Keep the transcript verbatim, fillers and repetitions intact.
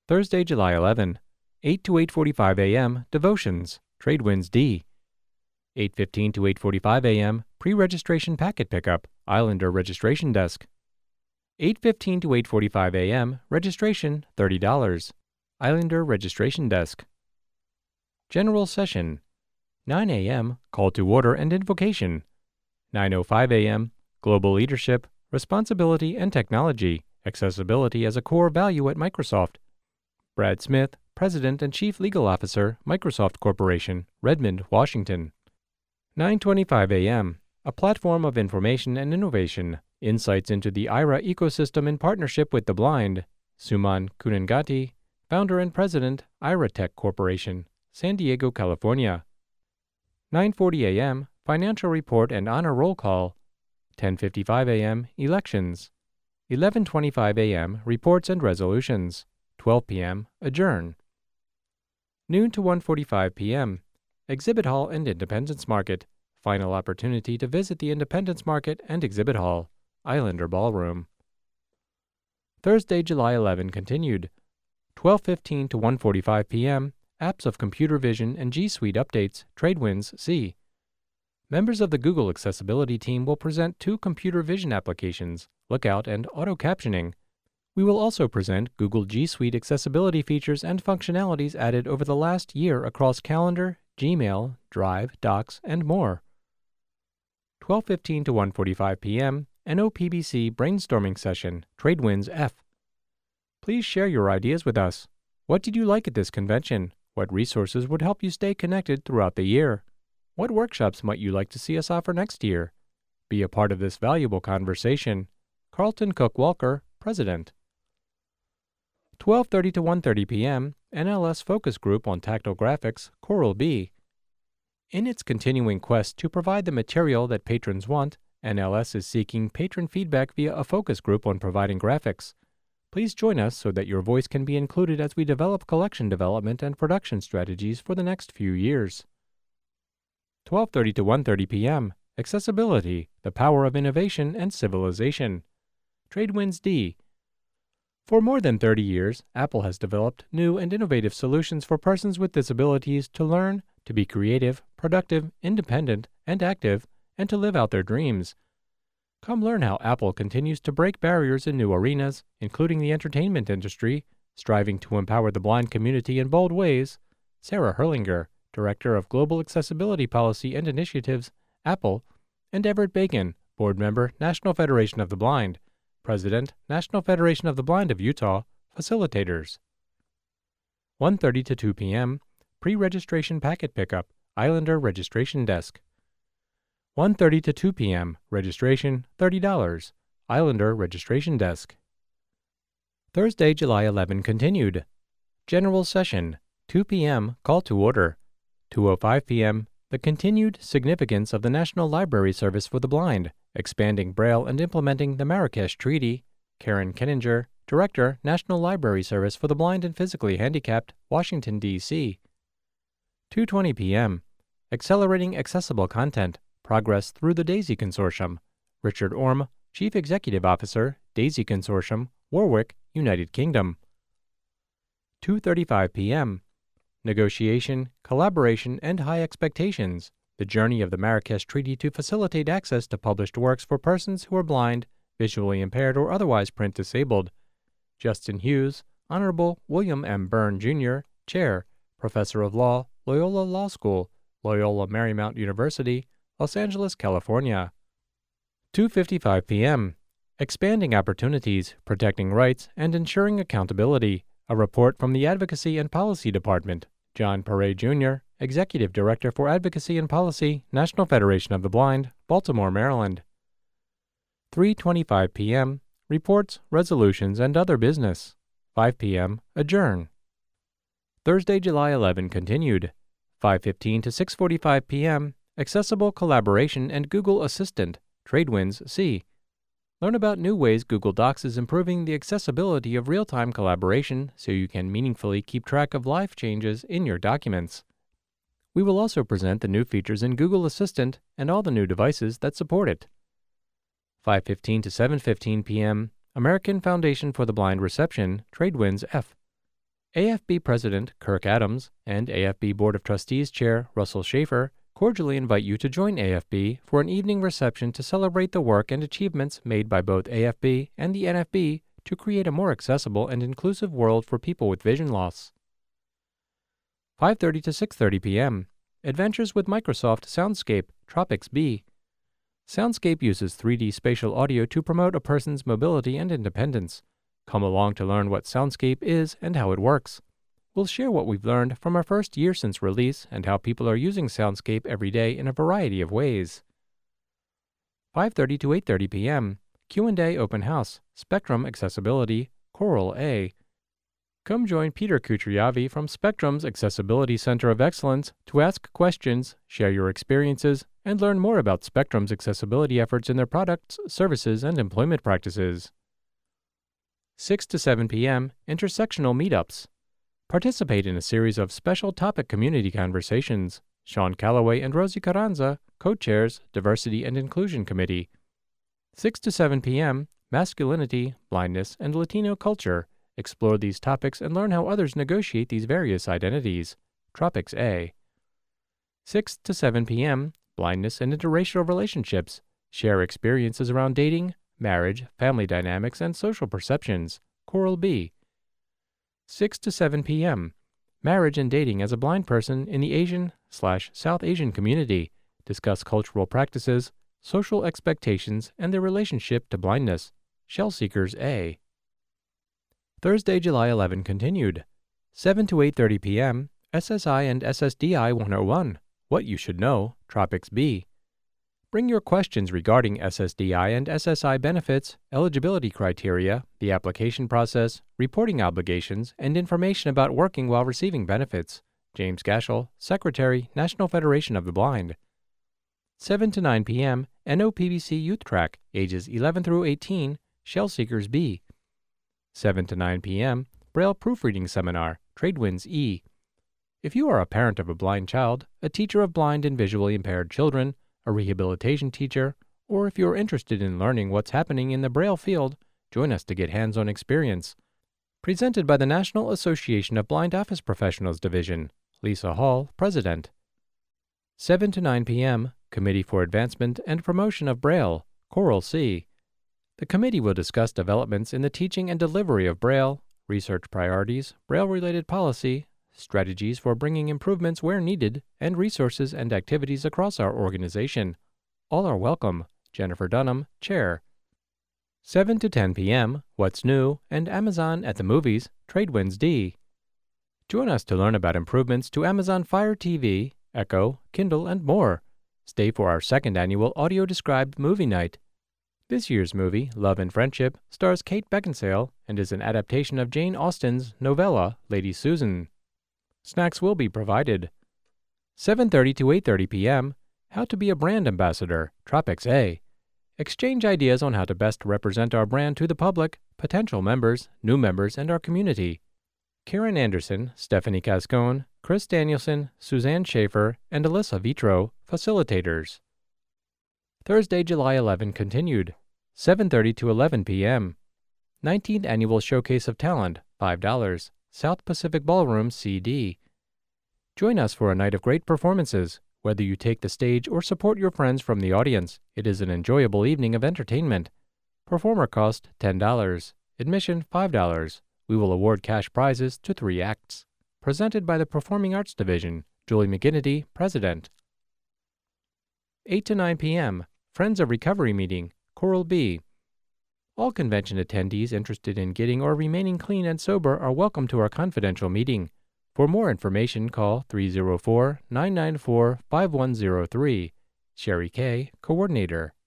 Thursday, July eleventh, eight to eight forty-five a m Devotions, Tradewinds D. eight fifteen to eight forty-five a m Pre-registration packet pickup, Islander registration desk. eight fifteen to eight forty-five a m Registration, thirty dollars. Islander registration desk. General session. nine a m Call to order and invocation. nine oh five a m Global leadership, responsibility and technology, accessibility as a core value at Microsoft. Brad Smith, President and Chief Legal Officer, Microsoft Corporation, Redmond, Washington. nine twenty-five a m A platform of information and innovation, insights into the I R A ecosystem in partnership with the blind. Suman Kunangati, Founder and President, I R A Tech Corporation, San Diego, California. nine forty a m Financial Report and Honor Roll Call. ten fifty-five a m Elections. eleven twenty-five a m Reports and Resolutions. twelve p m Adjourn. Noon to one forty-five p m Exhibit Hall and Independence Market. Final opportunity to visit the Independence Market and Exhibit Hall, Islander Ballroom. Thursday, July eleventh continued. twelve fifteen to one forty-five p m Apps of Computer Vision and G Suite Updates, Tradewinds C. Members of the Google Accessibility team will present two computer vision applications, Lookout and Auto Captioning. We will also present Google G Suite accessibility features and functionalities added over the last year across Calendar, Gmail, Drive, Docs, and more. twelve fifteen to one forty-five p m N O P B C Brainstorming Session, Tradewinds F. Please share your ideas with us. What did you like at this convention? What resources would help you stay connected throughout the year? What workshops might you like to see us offer next year? Be a part of this valuable conversation. Carlton Cook Walker, President. twelve thirty to one thirty p m N L S Focus Group on Tactile Graphics, Coral B. In its continuing quest to provide the material that patrons want, N L S is seeking patron feedback via a focus group on providing graphics. Please join us so that your voice can be included as we develop collection development and production strategies for the next few years. twelve thirty to one thirty p m Accessibility, the Power of Innovation and Civilization. Tradewinds D. For more than thirty years, Apple has developed new and innovative solutions for persons with disabilities to learn, to be creative, productive, independent, and active, and to live out their dreams. Come learn how Apple continues to break barriers in new arenas, including the entertainment industry, striving to empower the blind community in bold ways. Sarah Herlinger, Director of Global Accessibility Policy and Initiatives, Apple, and Everett Bacon, Board Member, National Federation of the Blind, President, National Federation of the Blind of Utah, Facilitators. one thirty to two p m Pre-registration packet pickup, Islander registration desk. one thirty to two p m Registration, thirty dollars. Islander registration desk. Thursday, July eleventh continued. General session, two p m Call to order. two oh five p m The continued significance of the National Library Service for the Blind, expanding Braille and implementing the Marrakesh Treaty. Karen Kenninger, Director, National Library Service for the Blind and Physically Handicapped, Washington, D C two twenty p m Accelerating Accessible Content, Progress through the DAISY Consortium. Richard Orme, Chief Executive Officer, DAISY Consortium, Warwick, United Kingdom. two thirty-five p m Negotiation, Collaboration, and High Expectations, the journey of the Marrakesh Treaty to facilitate access to published works for persons who are blind, visually impaired, or otherwise print disabled. Justin Hughes, Honorable William M. Byrne, Junior, Chair, Professor of Law, Loyola Law School, Loyola Marymount University, Los Angeles, California. two fifty-five p m Expanding Opportunities, Protecting Rights, and Ensuring Accountability, a report from the Advocacy and Policy Department. John Perret, Junior, Executive Director for Advocacy and Policy, National Federation of the Blind, Baltimore, Maryland. three twenty-five p m Reports, Resolutions, and Other Business. five p m Adjourn. Thursday, July eleventh continued. five fifteen to six forty-five p m Accessible Collaboration and Google Assistant, Tradewinds C. Learn about new ways Google Docs is improving the accessibility of real-time collaboration so you can meaningfully keep track of life changes in your documents. We will also present the new features in Google Assistant and all the new devices that support it. five fifteen to seven fifteen p m American Foundation for the Blind Reception, Tradewinds F. A F B President Kirk Adams and A F B Board of Trustees Chair Russell Schaefer cordially invite you to join A F B for an evening reception to celebrate the work and achievements made by both A F B and the N F B to create a more accessible and inclusive world for people with vision loss. five thirty to six thirty p m Adventures with Microsoft Soundscape, Tropics B. Soundscape uses three D spatial audio to promote a person's mobility and independence. Come along to learn what Soundscape is and how it works. We'll share what we've learned from our first year since release and how people are using Soundscape every day in a variety of ways. five thirty to eight thirty p m Q and A Open House, Spectrum Accessibility, Coral A. Come join Peter Kutriavi from Spectrum's Accessibility Center of Excellence to ask questions, share your experiences, and learn more about Spectrum's accessibility efforts in their products, services, and employment practices. six to seven p m Intersectional Meetups. Participate in a series of special topic community conversations. Sean Calloway and Rosie Carranza, co-chairs, Diversity and Inclusion Committee. six to seven p m Masculinity, Blindness, and Latino Culture. Explore these topics and learn how others negotiate these various identities. Tropics A. six to seven p m Blindness and Interracial Relationships. Share experiences around dating, marriage, family dynamics, and social perceptions. Coral B. six to seven p m Marriage and Dating as a Blind Person in the Asian slash South Asian Community. Discuss cultural practices, social expectations, and their relationship to blindness. Shell Seekers A. Thursday, July eleventh continued. seven to eight thirty p m S S I and S S D I one oh one. What you should know. Tropics B. Bring your questions regarding S S D I and S S I benefits, eligibility criteria, the application process, reporting obligations, and information about working while receiving benefits. James Gashel, Secretary, National Federation of the Blind. seven to nine p m N O P B C Youth Track, ages eleven through eighteen, Shell Seekers B. seven to nine p m Braille Proofreading Seminar, Tradewinds E. If you are a parent of a blind child, a teacher of blind and visually impaired children, a rehabilitation teacher, or if you're interested in learning what's happening in the Braille field, join us to get hands-on experience. Presented by the National Association of Blind Office Professionals Division, Lisa Hall, President. seven to nine p m Committee for Advancement and Promotion of Braille, Coral C. The committee will discuss developments in the teaching and delivery of Braille, research priorities, Braille-related policy, strategies for bringing improvements where needed, and resources and activities across our organization. All are welcome. Jennifer Dunham, Chair. seven to ten p m What's New and Amazon at the Movies, Tradewinds D. Join us to learn about improvements to Amazon Fire T V, Echo, Kindle, and more. Stay for our second annual audio-described movie night. This year's movie, Love and Friendship, stars Kate Beckinsale and is an adaptation of Jane Austen's novella, Lady Susan. Snacks will be provided. seven thirty to eight thirty p m How to be a Brand Ambassador, Tropics A. Exchange ideas on how to best represent our brand to the public, potential members, new members, and our community. Karen Anderson, Stephanie Cascone, Chris Danielson, Suzanne Schaefer, and Alyssa Vitro, facilitators. Thursday, July eleventh continued. seven thirty to eleven p m nineteenth Annual Showcase of Talent, five dollars. South Pacific Ballroom C D. Join us for a night of great performances. Whether you take the stage or support your friends from the audience, it is an enjoyable evening of entertainment. Performer cost ten dollars. Admission five dollars. We will award cash prizes to three acts. Presented by the Performing Arts Division, Julie McGinnity, President. eight to nine p m Friends of Recovery Meeting, Coral B. All convention attendees interested in getting or remaining clean and sober are welcome to our confidential meeting. For more information, call three oh four, nine nine four, five one oh three. Sherry Kay, Coordinator.